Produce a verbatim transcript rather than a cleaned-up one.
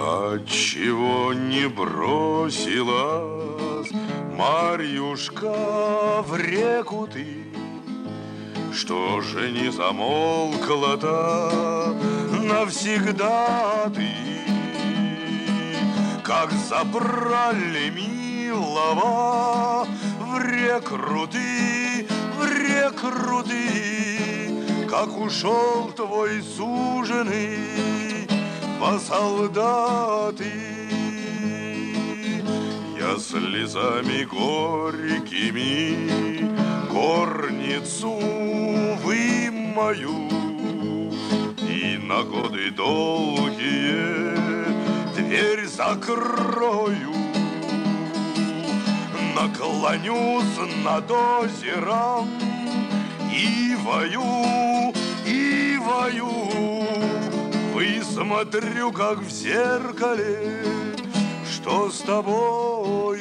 Отчего не бросилась, Марьюшка, в реку ты? Что же не замолкла-то навсегда ты? Как забрали милого в рекруты, в рекруты, как ушел твой суженый во солдаты. Я слезами горькими горницу вымою и на годы долгие дверь закрою. Наклонюсь над озером и вою, и вою. Высмотрю, как в зеркале, что с тобой